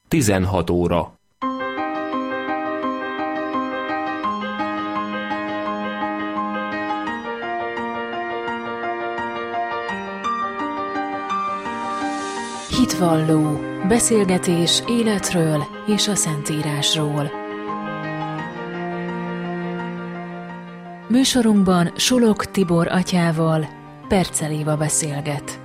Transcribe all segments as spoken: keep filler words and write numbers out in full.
tizenhat óra. Hitvalló, beszélgetés életről és a Szentírásról. Műsorunkban Sulok Tibor atyával Percel Éva beszélget.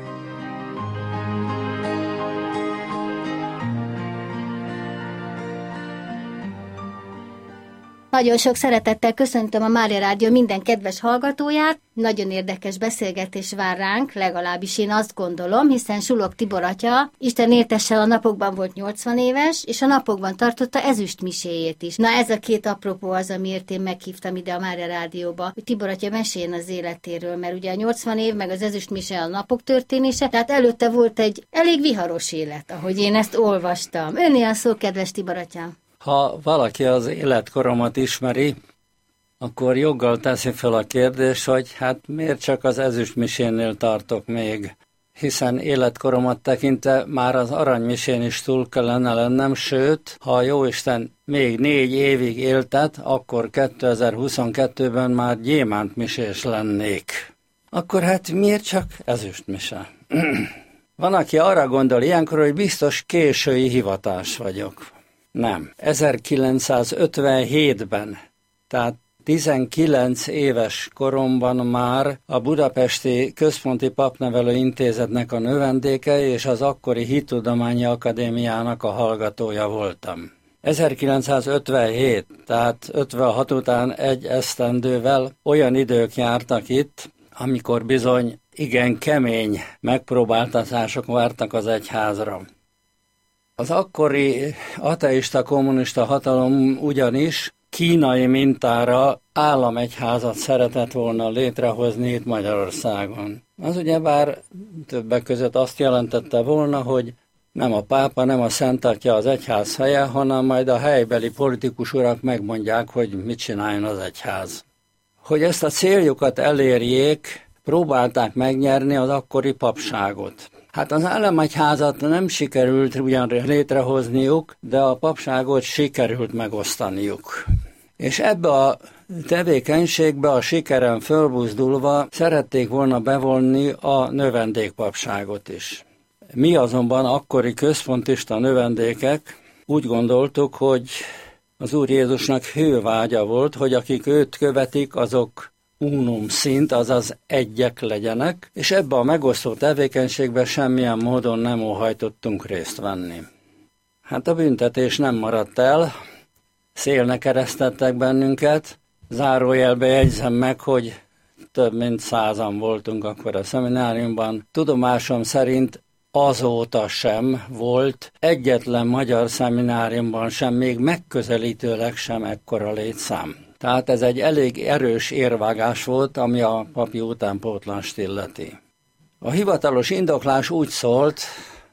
Nagyon sok szeretettel köszöntöm a Mária Rádió minden kedves hallgatóját. Nagyon érdekes beszélgetés vár ránk, legalábbis én azt gondolom, hiszen Sulok Tibor atya, Isten értesse, a napokban volt nyolcvan éves, és a napokban tartotta ezüstmiséjét is. Na, ez a két apropó az, amiért én meghívtam ide a Mária Rádióba, hogy Tibor atya meséljen az életéről, mert ugye a nyolcvan év, meg az ezüstmise a napok történése, tehát előtte volt egy elég viharos élet, ahogy én ezt olvastam. Önnél a szó, kedves Tibor atyám. Ha valaki az életkoromat ismeri, akkor joggal teszi fel a kérdést, hogy hát miért csak az ezüstmisénél tartok még, hiszen életkoromat tekintve már az aranymisén is túl kellene lennem, sőt, ha a Jóisten még négy évig éltet, akkor kétezer-huszonkettőben már gyémántmisés lennék. Akkor hát miért csak ezüstmise? Van, aki arra gondol ilyenkor, hogy biztos késői hivatás vagyok. Nem. ezerkilencszázötvenhétben, tehát tizenkilenc éves koromban már a Budapesti Központi Papnevelő Intézetnek a növendéke és az akkori Hittudományi Akadémiának a hallgatója voltam. ezerkilencszázötvenhét, tehát ötvenhat után egy esztendővel olyan idők jártak itt, amikor bizony igen kemény megpróbáltatások vártak az egyházra. Az akkori ateista kommunista hatalom ugyanis kínai mintára államegyházat szeretett volna létrehozni itt Magyarországon. Az ugyebár többek között azt jelentette volna, hogy nem a pápa, nem a Szent Atya az egyház helye, hanem majd a helybeli politikus urak megmondják, hogy mit csináljon az egyház. Hogy ezt a céljukat elérjék, próbálták megnyerni az akkori papságot. Hát az államegyházat nem sikerült ugyan létrehozniuk, de a papságot sikerült megosztaniuk. És ebbe a tevékenységbe a sikeren fölbuzdulva szerették volna bevonni a növendékpapságot is. Mi azonban akkori központista növendékek úgy gondoltuk, hogy az Úr Jézusnak hővágya volt, hogy akik őt követik, azok unum szint, azaz egyek legyenek, és ebbe a megosztó tevékenységbe semmilyen módon nem óhajtottunk részt venni. Hát a büntetés nem maradt el, szélnek keresztettek bennünket, zárójelbe jegyzem meg, hogy több mint százan voltunk akkor a szemináriumban. Tudomásom szerint azóta sem volt egyetlen magyar szemináriumban sem, még megközelítőleg sem ekkora létszám. Tehát ez egy elég erős érvágás volt, ami a papi utánpótlást illeti. A hivatalos indoklás úgy szólt,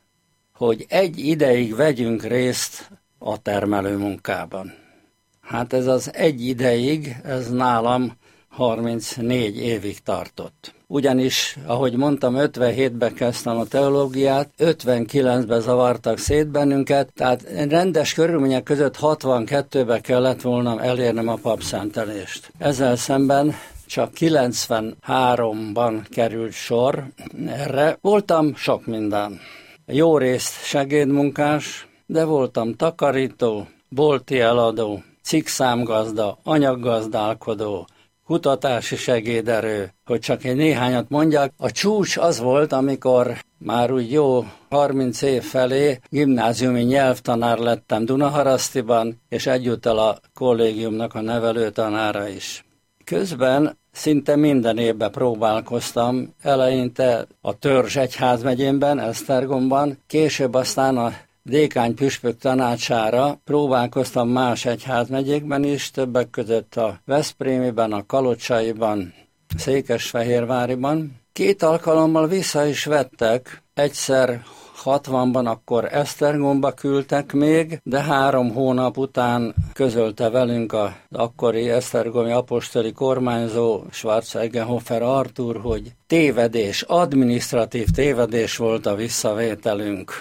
hogy egy ideig vegyünk részt a termelő munkában. Hát ez az egy ideig, ez nálam harmincnégy évig tartott. Ugyanis, ahogy mondtam, ötvenhétben kezdtem a teológiát, ötvenkilencben zavartak szét bennünket, tehát rendes körülmények között hatvankettőben kellett volna elérnem a papszentelést. Ezzel szemben csak kilencvenháromban került sor erre. Voltam sok minden. Jó részt segédmunkás, de voltam takarító, bolti eladó, cikkszámgazda, anyaggazdálkodó, kutatási segéderő, hogy csak egy néhányat mondjak. A csúcs az volt, amikor már úgy jó harminc év felé gimnáziumi nyelvtanár lettem Dunaharasztiban, és egyúttal a kollégiumnak a nevelőtanára is. Közben szinte minden évben próbálkoztam, eleinte a Törzs egyházmegyénben, Esztergomban, később aztán a dékány püspök tanácsára próbálkoztam más egyházmegyékben is, többek között a Veszprémiben, a Kalocsaiban, Székesfehérváriban. Két alkalommal vissza is vettek, egyszer hatvanban akkor Esztergomba küldtek még, de három hónap után közölte velünk az akkori esztergomi apostoli kormányzó Schwarzenegger Artúr, hogy tévedés, adminisztratív tévedés volt a visszavételünk.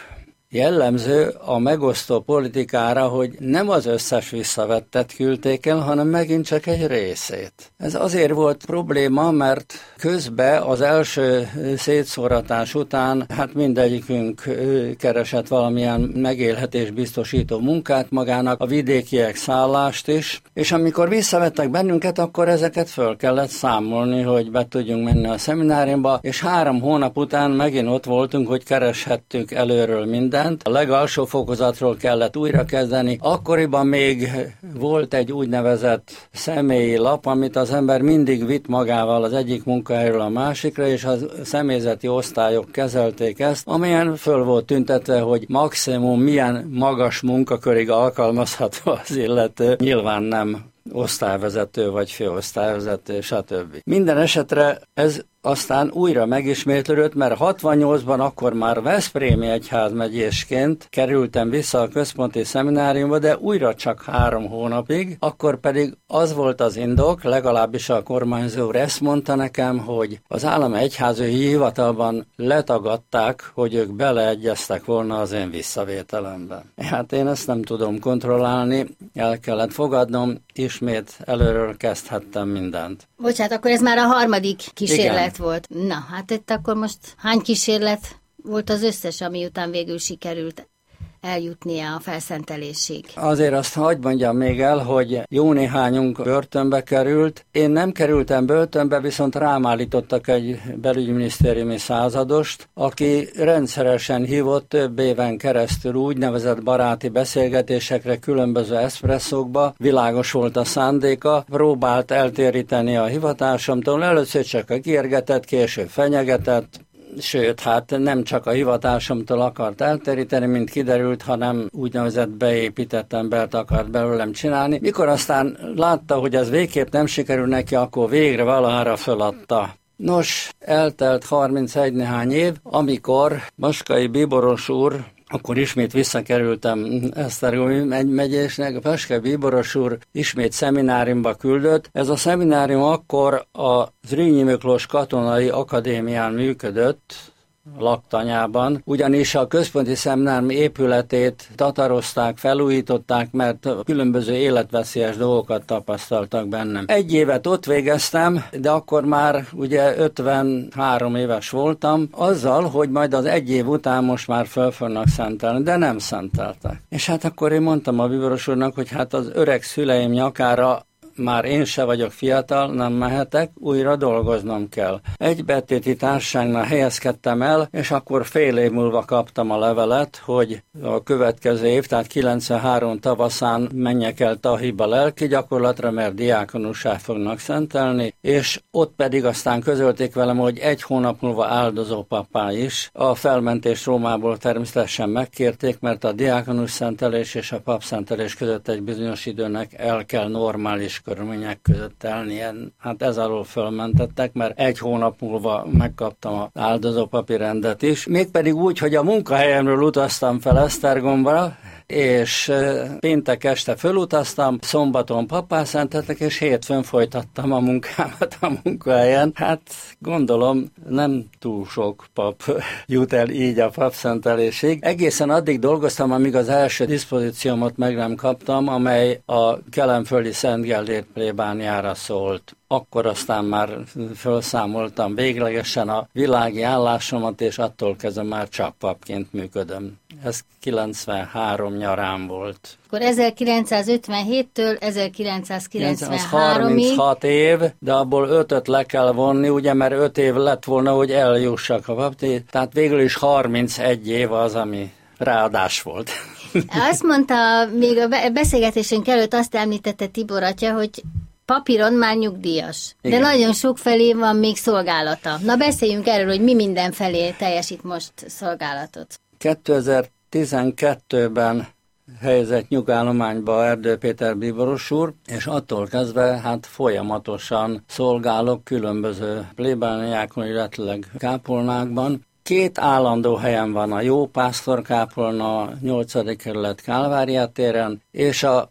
jellemző a megosztó politikára, hogy nem az összes visszavettet küldték el, hanem megint csak egy részét. Ez azért volt probléma, mert közben az első szétszóratás után hát mindegyikünk keresett valamilyen megélhetés biztosító munkát magának, a vidékiek szállást is, és amikor visszavettek bennünket, akkor ezeket föl kellett számolni, hogy be tudjunk menni a szemináriumba, és három hónap után megint ott voltunk, hogy kereshettük előről mindent. A legalsó fokozatról kellett újrakezdeni. Akkoriban még volt egy úgynevezett személyi lap, amit az ember mindig vitt magával az egyik munkahelyről a másikra, és a személyzeti osztályok kezelték ezt, amelyen föl volt tüntetve, hogy maximum milyen magas munkakörig alkalmazható az illető. Nyilván nem osztályvezető vagy főosztályvezető, stb. Minden esetre ez aztán újra megismétlődött, mert hatvannyolcban akkor már veszprémi egyházmegyésként kerültem vissza a központi szemináriumba, de újra csak három hónapig, akkor pedig az volt az indok, legalábbis a kormányzó úr ezt mondta nekem, hogy az állami egyházügyi hivatalban letagadták, hogy ők beleegyeztek volna az én visszavételembe. Hát én ezt nem tudom kontrollálni, el kellett fogadnom, ismét előről kezdhettem mindent. Bocsánat, akkor ez már a harmadik kísérlet. Igen. Volt. Na, hát itt akkor most hány kísérlet volt az összes, ami után végül sikerült eljutnia a felszentelésig? Azért azt hadd mondjam még el, hogy jó néhányunk börtönbe került. Én nem kerültem börtönbe, viszont rám állítottak egy belügyminisztériumi századost, aki rendszeresen hívott több éven keresztül úgynevezett baráti beszélgetésekre, különböző eszpresszókba. Világos volt a szándéka, próbált eltéríteni a hivatásomtól, először csak a kérgetett, később fenyegetett, sőt, hát nem csak a hivatásomtól akart elteríteni, mint kiderült, hanem úgynevezett beépített embert akart belőlem csinálni. Mikor aztán látta, hogy ez végképp nem sikerül neki, akkor végre valahára föladta. Nos, eltelt harmincegy néhány év, amikor Baskai Bíboros úr, akkor ismét visszakerültem Esztergomi megyésnek, a Baskai Bíboros úr ismét szemináriumba küldött. Ez a szeminárium akkor a Zrínyi Miklós Katonai Akadémián működött, laktanyában, ugyanis a központi szeminárium épületét tatarozták, felújították, mert különböző életveszélyes dolgokat tapasztaltak bennem. Egy évet ott végeztem, de akkor már ugye ötvenhárom éves voltam, azzal, hogy majd az egy év után most már föl fognak szentelni, de nem szenteltek. És hát akkor én mondtam a Bíboros úrnak, hogy hát az öreg szüleim nyakára már én se vagyok fiatal, nem mehetek, újra dolgoznom kell. Egy betéti társaságnál helyezkedtem el, és akkor fél év múlva kaptam a levelet, hogy a következő év, tehát kilencvenhárom tavaszán menjek el Tahiba lelki gyakorlatra, mert diákonussá fognak szentelni, és ott pedig aztán közölték velem, hogy egy hónap múlva áldozó papá is. A felmentés Rómából természetesen megkérték, mert a diákonus szentelés és a papszentelés között egy bizonyos időnek el kell normális körülmények között telnie. Hát ez alól fölmentettek, mert egy hónap múlva megkaptam az áldozópapi rendet is. Mégpedig úgy, hogy a munkahelyemről utaztam fel Esztergomba, és péntek este fölutaztam, szombaton papát szenteltek, és hétfőn folytattam a munkámat a munkahelyen. Hát gondolom nem túl sok pap jut el így a papszentelésig. Egészen addig dolgoztam, amíg az első diszpozíciómat meg nem kaptam, amely a kelenföldi Szent Gellért plébániára szólt. Akkor aztán már felszámoltam véglegesen a világi állásomat, és attól kezdve már csak papként működöm. Ez kilencvenhárom nyarán volt. Akkor ezerkilencszázötvenhéttől ezerkilencszázkilencvenháromig... harminchat év, de abból ötöt le kell vonni, ugye, mert öt év lett volna, hogy eljussak a papti, tehát végül is harmincegy év az, ami ráadás volt. Azt mondta, még a beszélgetésünk előtt azt említette Tibor atya, hogy papíron már nyugdíjas, igen, de nagyon sok felé van még szolgálata. Na beszéljünk erről, hogy mi minden felé teljesít most szolgálatot. kétezer-tizenkettőben helyezett nyugállományba Erdő Péter Bíboros úr, és attól kezdve hát folyamatosan szolgálok különböző plébániákon, illetve kápolnákban. Két állandó helyen van, a Jó Pásztor kápolna, nyolcadik kerület Kálvária téren, és a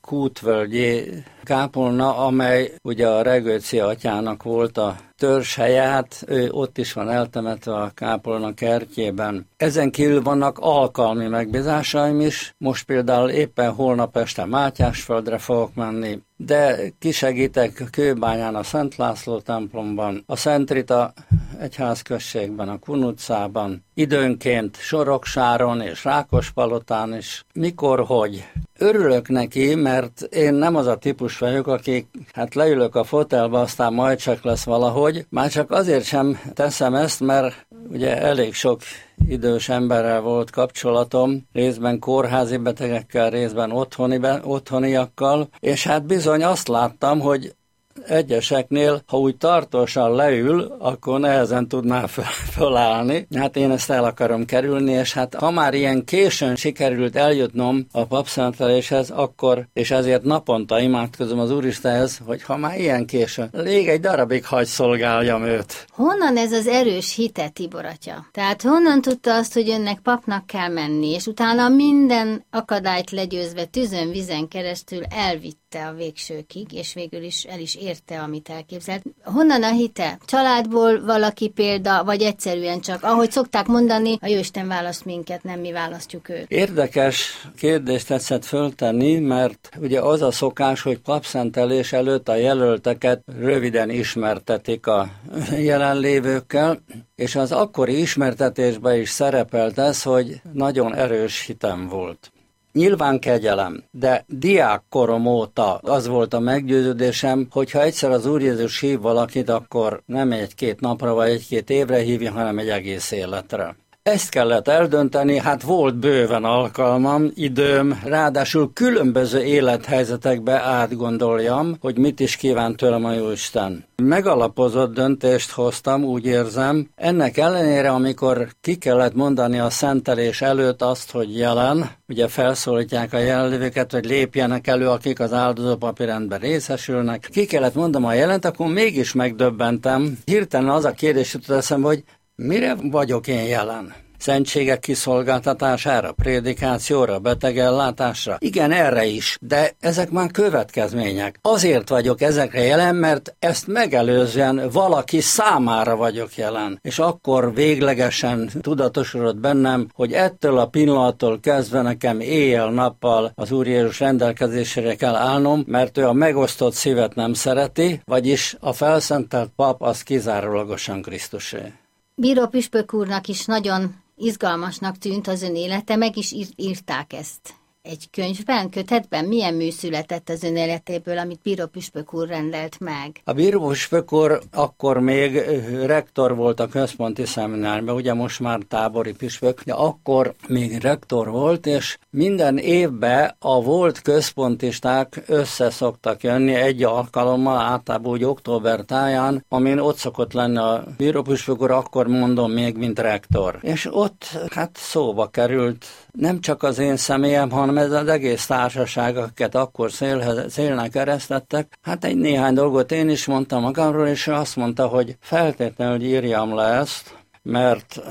Kútvölgyi kápolna, amely ugye a Regőci atyának volt a törzshelyet, ő ott is van eltemetve a kápolna kertjében. Ezen kívül vannak alkalmi megbízásaim is, most például éppen holnap este Mátyásföldre fogok menni, de kisegítek Kőbányán a Szent László templomban, a Szent Rita egyházközségben, a Kun utcában, időnként Soroksáron és Rákospalotán is. Mikor, hogy? Örülök neki, mert én nem az a típus vagyok, aki hát leülök a fotelba, aztán majd csak lesz valahogy. Már csak azért sem teszem ezt, mert ugye elég sok idős emberrel volt kapcsolatom, részben kórházi betegekkel, részben otthoni be, otthoniakkal, és hát bizony azt láttam, hogy egyeseknél, ha úgy tartósan leül, akkor nehezen tudná fölállni. Hát én ezt el akarom kerülni, és hát ha már ilyen későn sikerült eljutnom a papszenteléshez, akkor, és ezért naponta imádkozom az Úristenhez, hogy ha már ilyen későn, még egy darabig hagy szolgáljam őt. Honnan ez az erős hite, Tibor atya? Tehát honnan tudta azt, hogy önnek papnak kell menni, és utána minden akadályt legyőzve tüzön, vizen keresztül elvitte a végsőkig, és végül is el is érte, amit elképzelt. Honnan a hite? Családból valaki példa, vagy egyszerűen csak, ahogy szokták mondani, a Jóisten választ minket, nem mi választjuk őt. Érdekes kérdést tetszett föltenni, mert ugye az a szokás, hogy papszentelés előtt a jelölteket röviden ismertetik a jelenlévőkkel, és az akkori ismertetésben is szerepelt ez, hogy nagyon erős hitem volt. Nyilván kegyelem, de diákkorom óta az volt a meggyőződésem, hogy ha egyszer az Úr Jézus hív valakit, akkor nem egy-két napra vagy egy-két évre hívja, hanem egy egész életre. Ezt kellett eldönteni, hát volt bőven alkalmam, időm, ráadásul különböző élethelyzetekbe átgondoljam, hogy mit is kíván tőlem a Jóisten. Megalapozott döntést hoztam, úgy érzem. Ennek ellenére, amikor ki kellett mondani a szentelés előtt azt, hogy jelen, ugye felszólítják a jelenlévőket, hogy lépjenek elő, akik az áldozópapi rendben részesülnek. Ki kellett mondanom a jelent, akkor mégis megdöbbentem. Hirtelen az a kérdés jutott eszembe, hogy mire vagyok én jelen? Szentségek kiszolgáltatására, prédikációra, betegellátásra? Igen, erre is, de ezek már következmények. Azért vagyok ezekre jelen, mert ezt megelőzően valaki számára vagyok jelen. És akkor véglegesen tudatosodott bennem, hogy ettől a pillanattól kezdve nekem éjjel-nappal az Úr Jézus rendelkezésére kell állnom, mert ő a megosztott szívet nem szereti, vagyis a felszentelt pap az kizárólagosan Krisztusé. Bíró püspök úrnak is nagyon izgalmasnak tűnt az ön élete, meg is ír, írták ezt egy könyvben, kötetben. Milyen mű született az ön életéből, amit bíró püspök úr rendelt meg? A bíró püspök úr akkor még rektor volt a központi szemináriumban, ugye most már tábori püspök, de akkor még rektor volt, és minden évben a volt központisták össze szoktak jönni egy alkalommal, általában úgy október táján, amin ott szokott lenni a bíró püspök úr, akkor mondom még, mint rektor. És ott hát szóba került nem csak az én személyem, hanem ez az egész társaság, akiket akkor szélhez, szélnek eresztettek. Hát egy néhány dolgot én is mondtam magamról, és ő azt mondta, hogy feltétlenül írjam le ezt, mert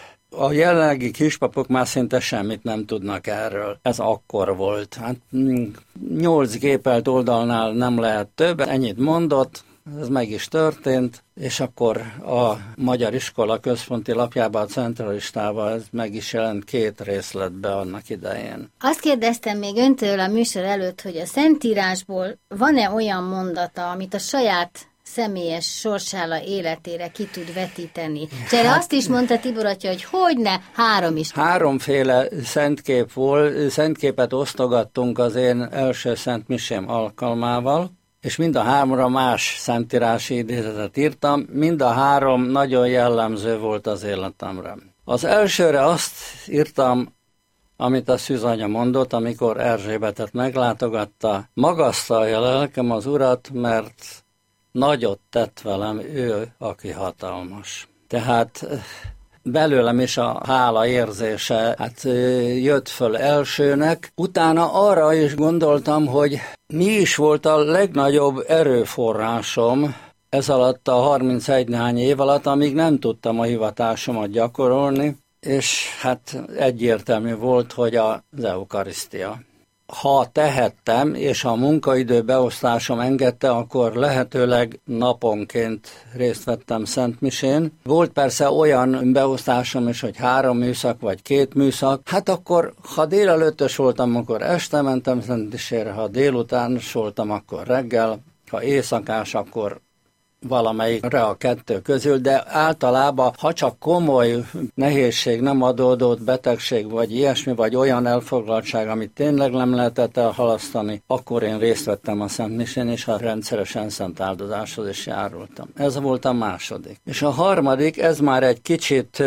a jelenlegi kispapok már szinte semmit nem tudnak erről. Ez akkor volt. Hát nyolc gépelt oldalnál nem lehet több, ennyit mondott, ez meg is történt, és akkor a Magyar Iskola központi lapjában, a centralistában ez meg is jelent két részletbe annak idején. Azt kérdeztem még öntől a műsor előtt, hogy a Szentírásból van-e olyan mondata, amit a saját személyes sorsála életére ki tud vetíteni. És erre azt is mondta Tibor atya, hogy hogyne, három is. Háromféle szentkép volt, szentképet osztogattunk az én első szent misém alkalmával, és mind a háromra más szentírási idézetet írtam, mind a három nagyon jellemző volt az életemre. Az elsőre azt írtam, amit a szűzanya mondott, amikor Erzsébetet meglátogatta, magasztalja lelkem az Urat, mert nagyot tett velem ő, aki hatalmas. Tehát belőlem is a hála érzése hát jött föl elsőnek. Utána arra is gondoltam, hogy mi is volt a legnagyobb erőforrásom ez alatt a harmincegy néhány év alatt, amíg nem tudtam a hivatásomat gyakorolni, és hát egyértelmű volt, hogy az eukarisztia. ha tehettem, és a munkaidő beosztásom engedte, akkor lehetőleg naponként részt vettem szentmisén. Volt persze olyan beosztásom is, hogy három műszak, vagy két műszak. Hát akkor, ha délelőttös voltam, akkor este mentem szentmisére, ha délutános voltam, akkor reggel, ha éjszakás, akkor valamelyikre a kettő közül, de általában, ha csak komoly nehézség nem adódott, betegség, vagy ilyesmi, vagy olyan elfoglaltság, amit tényleg nem lehetett elhalasztani, akkor én részt vettem a szentmisén, és a rendszeresen szent áldozáshoz is járultam. Ez volt a második. És a harmadik, ez már egy kicsit,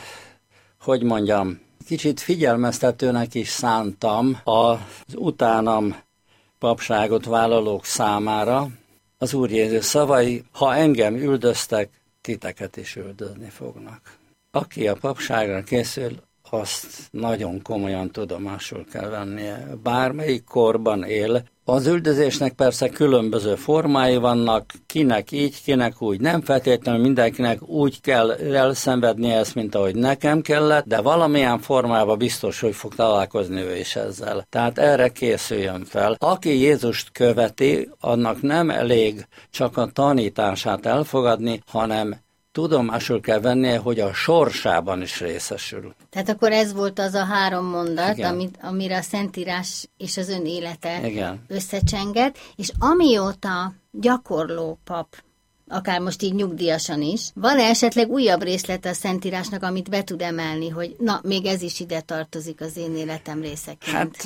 hogy mondjam, kicsit figyelmeztetőnek is szántam az utánam papságot vállalók számára. Az Úr Jézus szavai, ha engem üldöztek, titeket is üldözni fognak. Aki a papságra készül, azt nagyon komolyan tudomásul kell vennie. Bármelyik korban él, az üldözésnek persze különböző formái vannak, kinek így, kinek úgy. Nem feltétlenül mindenkinek úgy kell elszenvednie ezt, mint ahogy nekem kellett, de valamilyen formában biztos, hogy fog találkozni ő is ezzel. Tehát erre készüljön fel. Aki Jézust követi, annak nem elég csak a tanítását elfogadni, hanem tudomásul kell vennie, hogy a sorsában is részesül. Tehát akkor ez volt az a három mondat, amit, amire a Szentírás és az ön élete Igen. összecsengett, és amióta gyakorló pap, akár most így nyugdíjasan is, van-e esetleg újabb részlete a Szentírásnak, amit be tud emelni, hogy na, még ez is ide tartozik az én életem részeként? Hát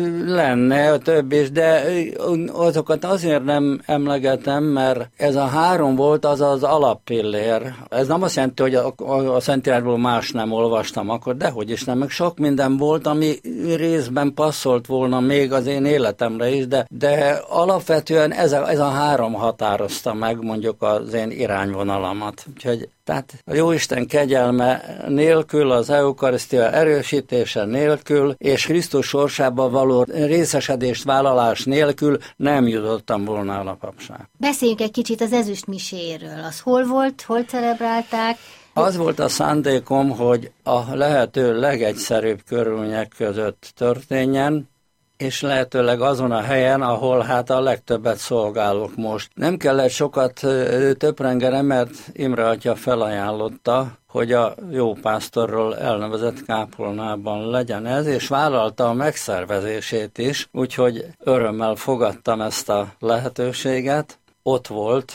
lenne több is, de azokat azért nem emlegetem, mert ez a három volt, az az alappillér. Ez nem azt jelenti, hogy a, a, a Szentírásból más nem olvastam akkor, dehogy is nem, meg sok minden volt, ami részben passzolt volna még az én életemre is, de, de alapvetően ez a, ez a három határozta meg, mondjuk az én irányvonalamat. Úgyhogy tehát a Jóisten kegyelme nélkül, az eukarisztia erősítése nélkül, és Krisztus sorsában való részesedést vállalás nélkül nem jutottam volna el a papság. Beszéljünk egy kicsit az ezüstmiséről. Az hol volt, hol celebrálták? Az volt a szándékom, hogy a lehető legegyszerűbb körülmények között történjen, és lehetőleg azon a helyen, ahol hát a legtöbbet szolgálok most. Nem kellett sokat töprengenem, mert Imre atya felajánlotta, hogy a jó pásztorról elnevezett kápolnában legyen ez, és vállalta a megszervezését is, úgyhogy örömmel fogadtam ezt a lehetőséget. Ott volt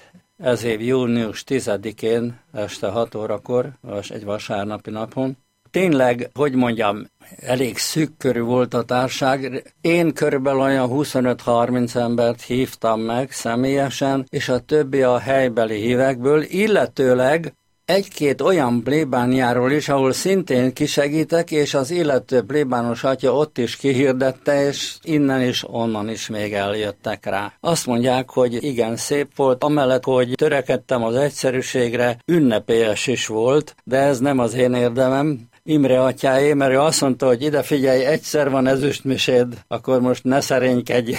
ez év június tizedikén este hat órakor, egy vasárnapi napon. Tényleg, hogy mondjam, elég szűk körű volt a társaság. Én körülbelül olyan huszonöt-harminc embert hívtam meg személyesen, és a többi a helybeli hívekből, illetőleg egy-két olyan plébániáról is, ahol szintén kisegítek, és az illető plébános atya ott is kihirdette, és innen is, onnan is még eljöttek rá. Azt mondják, hogy igen, szép volt, amellett, hogy törekedtem az egyszerűségre, ünnepélyes is volt, de ez nem az én érdemem, Imre atyáé, mert ő azt mondta, hogy ide figyelj, egyszer van ezüstmiséd, akkor most ne szerénykedj,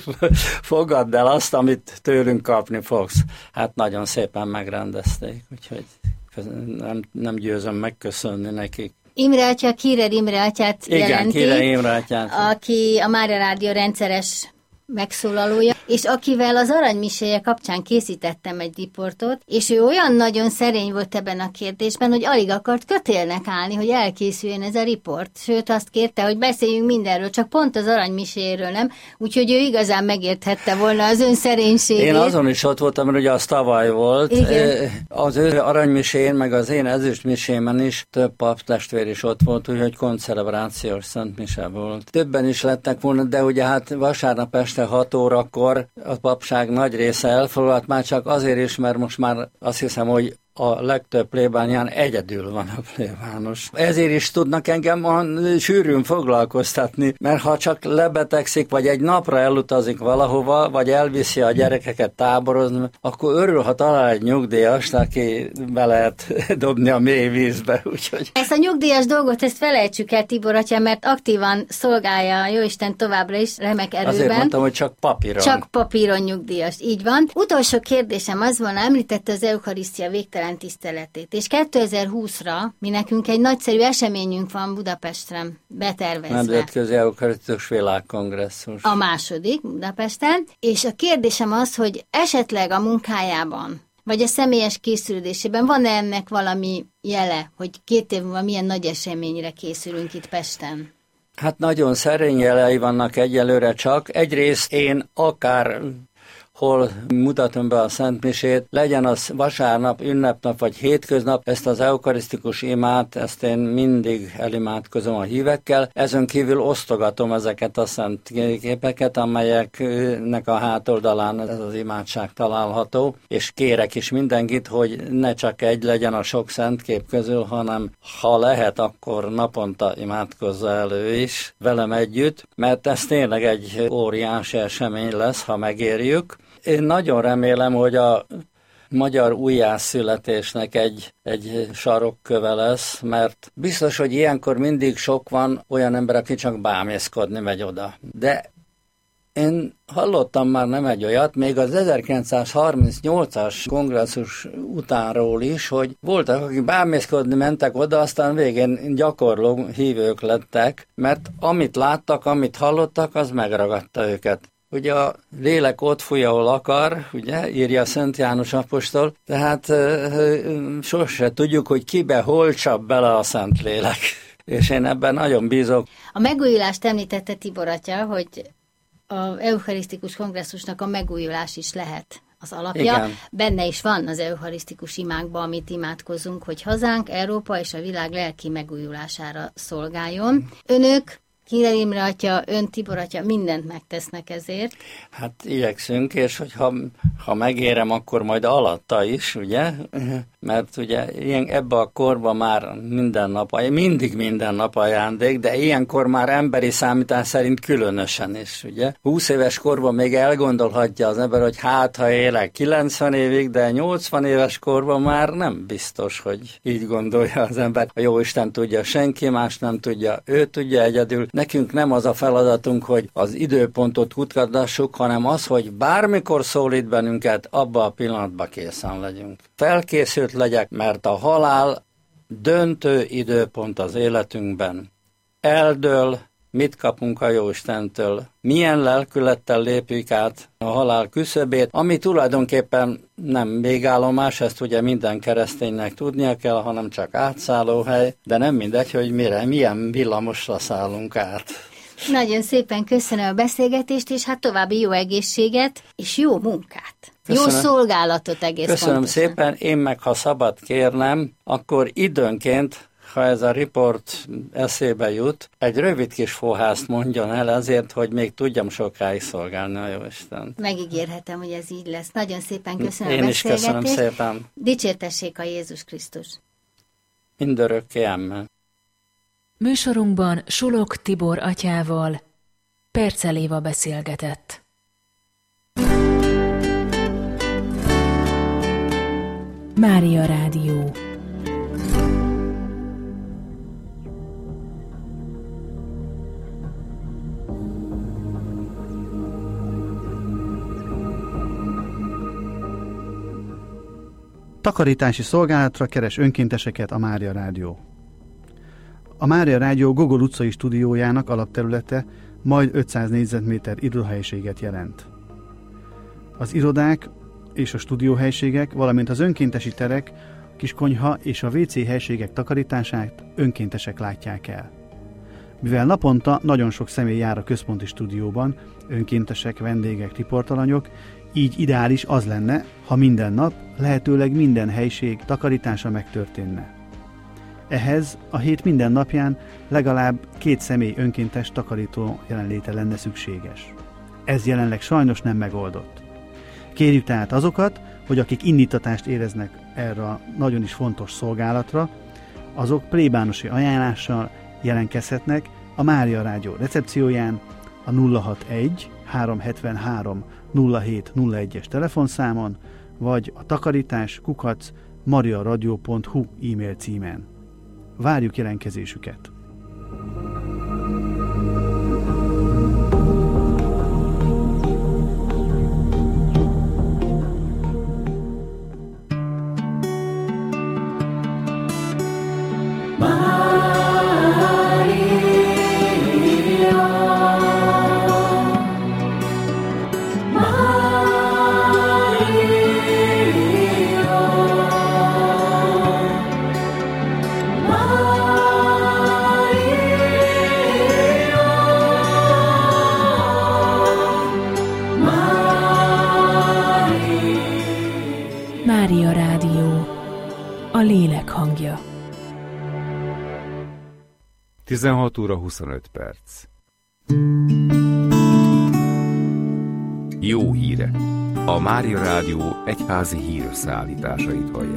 fogadd el azt, amit tőlünk kapni fogsz. Hát nagyon szépen megrendezték, úgyhogy nem, nem győzöm megköszönni nekik. Imre atya, Kírer Imre atyát Igen, jelenti, Kírer Imre atyát. Aki a Mária Rádió rendszeres megszólalója, és akivel az aranymiséje kapcsán készítettem egy riportot, és ő olyan nagyon szerény volt ebben a kérdésben, hogy alig akart kötélnek állni, hogy elkészüljön ez a riport. Sőt, azt kérte, hogy beszéljünk mindenről, csak pont az aranymiséjéről nem, úgyhogy ő igazán megérthette volna az ön szerénységét. Én azon is ott voltam, mert ugye az tavaly volt. Igen. Az ő aranymisén, meg az én ezüstmisémen is több paptestvér is ott volt, úgyhogy koncelebrációs szentmise volt. Többen is lettek volna, de ugye hát vasárnap este hat órakor a papság nagy része elfoglalt, már csak azért is, mert most már azt hiszem, hogy a legtöbb plébánián egyedül van a plébános. Ezért is tudnak engem a sűrűn foglalkoztatni, mert ha csak lebetegszik, vagy egy napra elutazik valahova, vagy elviszi a gyerekeket táborozni, akkor örül, ha talál egy nyugdíjast, aki be lehet dobni a mély vízbe. Úgyhogy... Ezt a nyugdíjas dolgot, ezt felejtsük el, Tibor atya, mert aktívan szolgálja a Jóisten továbbra is remek erőben. Azért mondtam, hogy csak papíron. Csak papíron nyugdíjas, így van. Utolsó kérdésem az volna, említette az eukarisztia végtelen Isten tiszteletét. És kétezer-húszra mi nekünk egy nagyszerű eseményünk van Budapesten betervezve. Nemzetközi Eukarisztikus Világkongresszus. A második Budapesten. És a kérdésem az, hogy esetleg a munkájában, vagy a személyes készülődésében van-e ennek valami jele, hogy két év múlva milyen nagy eseményre készülünk itt Pesten? Hát nagyon szerény jelei vannak egyelőre csak. Egyrészt én akár hol mutatom be a szentmisét, legyen az vasárnap, ünnepnap vagy hétköznap, ezt az eukarisztikus imát, ezt én mindig elimádkozom a hívekkel. Ezen kívül osztogatom ezeket a szent képeket, amelyeknek a hátoldalán ez az imádság található, és kérek is mindenkit, hogy ne csak egy legyen a sok szent kép közül, hanem ha lehet, akkor naponta imádkozza elő is velem együtt, mert ez tényleg egy óriási esemény lesz, ha megérjük. Én nagyon remélem, hogy a magyar újjászületésnek egy, egy sarokköve lesz, mert biztos, hogy ilyenkor mindig sok van olyan ember, aki csak bámészkodni megy oda. De én hallottam már nem egy olyat, még az ezerkilencszázharmincnyolcas kongresszus utánról is, hogy voltak, akik bámészkodni mentek oda, aztán végén gyakorló hívők lettek, mert amit láttak, amit hallottak, az megragadta őket. Ugye a lélek ott fúj, ahol akar, ugye, írja Szent János apostol, tehát sose tudjuk, hogy kibe, hol csap bele a Szent Lélek. És én ebben nagyon bízok. A megújulást említette Tibor atya, hogy az eukarisztikus kongresszusnak a megújulás is lehet az alapja. Igen. Benne is van az eukarisztikus imákban, amit imádkozunk, hogy hazánk, Európa és a világ lelki megújulására szolgáljon. Önök, Kinder Imre atya, ön Tibor atya mindent megtesznek ezért. Hát igyekszünk, és hogyha ha megérem, akkor majd alatta is, ugye? Mert ugye ilyen, ebbe a korban már minden nap, mindig minden nap ajándék, de ilyenkor már emberi számítás szerint különösen is, ugye? húsz éves korban még elgondolhatja az ember, hogy hát, ha élek kilencven évig, de nyolcvan éves korban már nem biztos, hogy így gondolja az ember. A Jóisten tudja, senki más nem tudja, ő tudja egyedül. Nekünk nem az a feladatunk, hogy az időpontot kutatgassuk, hanem az, hogy bármikor szólít bennünket, abba a pillanatban készen legyünk. Felkészült legyek, mert a halál döntő időpont az életünkben. Eldől, mit kapunk a Jóistentől, milyen lelkülettel lépjük át a halál küszöbét, ami tulajdonképpen nem végállomás, ezt ugye minden kereszténynek tudnia kell, hanem csak átszállóhely, de nem mindegy, hogy mire, milyen villamosra szállunk át. Nagyon szépen köszönöm a beszélgetést, és hát további jó egészséget, és jó munkát. Köszönöm. Jó szolgálatot egész Köszönöm pontosan. szépen, én meg ha szabad kérnem, akkor időnként, ha ez a riport eszébe jut, egy rövid kis fohászt mondjon el ezért, hogy még tudjam sokáig szolgálni a Jóisten. Megígérhetem, hogy ez így lesz. Nagyon szépen köszönöm Én a is beszélgetést. köszönöm szépen. Dicsértessék a Jézus Krisztus. Mindörökké amen. Műsorunkban Sulok Tibor atyával Percel Éva beszélgetett. Mária Rádió. Takarítási szolgálatra keres önkénteseket a Mária Rádió. A Mária Rádió Gogol utcai stúdiójának alapterülete majd ötszáz négyzetméter irodahelyiséget jelent. Az irodák és a stúdióhelyiségek, valamint az önkéntesi terek, kiskonyha és a vé cé helységek takarítását önkéntesek látják el. Mivel naponta nagyon sok személy jár a központi stúdióban, önkéntesek, vendégek, riportalanyok, így ideális az lenne, ha minden nap, lehetőleg minden helység takarítása megtörténne. Ehhez a hét minden napján legalább két személy önkéntes takarító jelenléte lenne szükséges. Ez jelenleg sajnos nem megoldott. Kérjük tehát azokat, hogy akik indítatást éreznek erre a nagyon is fontos szolgálatra, azok plébánosi ajánlással jelentkezhetnek a Mária Rádió recepcióján a nulla hatvanegy háromszázhetvenhárom nulla hét nulla egyes telefonszámon, vagy a takarítás kukac mariaradio pont hu e-mail címen. Várjuk jelentkezésüket! Mária Rádió, a lélek hangja. tizenhat óra huszonöt perc. Jó híre! A Mária Rádió egyházi hírösszeállításait hallják.